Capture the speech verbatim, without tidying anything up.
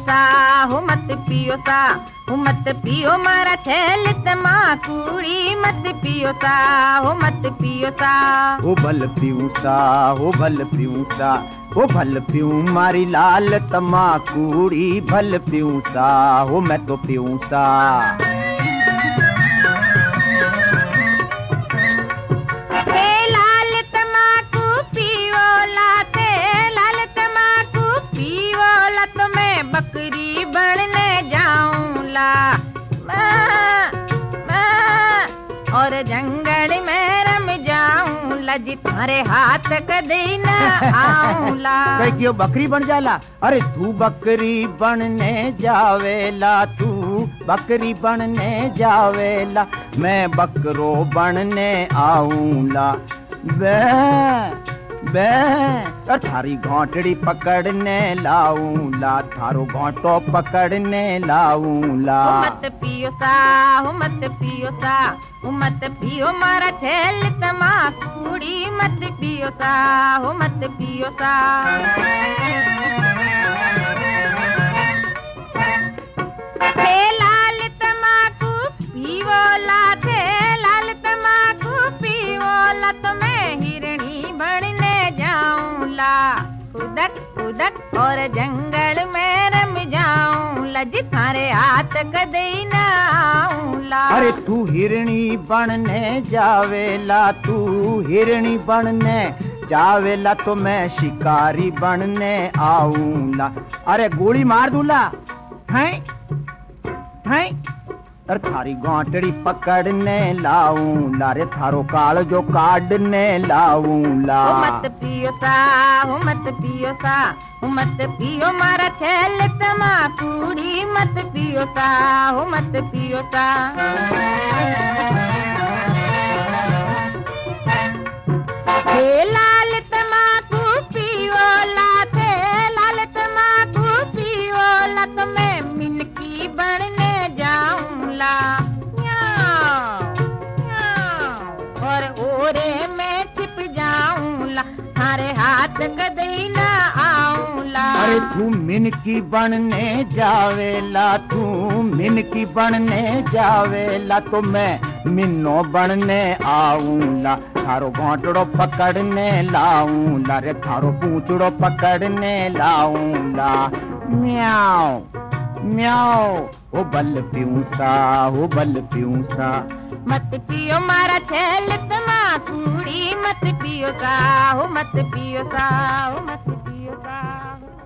सा हो मत पियो सा हो मत पियो मारा छेल तमाकूड़ी मत पियो सा हो मत पियो सा हो भल पीऊं सा हो भल पीऊं सा हो भल पीऊं मारी लाल तमाकूड़ी भल पीऊं सा हो मैं तो पीऊं सा। बकरी बनने जाऊंला मैं मैं और जंगल में रम जाऊंला जितारे हाथ कदे न आऊंला। क्यों बकरी बन जाला? अरे तू बकरी बनने जावेला तू बकरी बनने जावेला मैं बकरो बनने आऊंला। बे बे और थारी घोंटड़ी पकड़ने लाऊंला थारो घोंटो पकड़ने लाऊंला। मत पियो सा हो मत पियो सा हो मत पियो मारा छेल तमाकूड़ी मत पियो सा हो मत पियो सा। लाल तमाकू पीवोला थे लाल तमाकू पीवोला तो मैं हिरणी बनने जाऊंला खुदक खुदक और जंगल में रम जाऊंला जितारे हाथ कदे न आऊंला। अरे तू हिरणी बनने जावेला तू हिरणी बनने जावेला तो मैं शिकारी बनने आऊंला। अरे गोली मार दूला हैं हैं और थारी घोंटड़ी पकड़ने लाऊंला रे थारो काल जो काटने लाऊंला। मत पियो सा हो मत पियो सा हो मत पियो मारा छेल तमाकूड़ी मत पियो सा हो मत पियो सा। लाल तमाकू पियोला थे लाल तमाकू पियोला तो मैं मिनकी बनने जाऊंला और ओरे में छिप जाऊंला थारे हाथ कदे न आऊंला। अरे तू मिनकी बनने जावेला तू मिनकी बनने जावेला तो मैं मिन्नो बनने आऊंला थारो घोंटड़ो पकड़ने लाऊंला रे थारो पूंछड़ो पकड़ने लाऊंला। म्याऊ म्याऊ हो बल पीऊं सा हो बल पीऊं सा। मत पियो मारा छेल तमाकूड़ी मत पियो सा हो मत पियो सा हो मत पियो सा।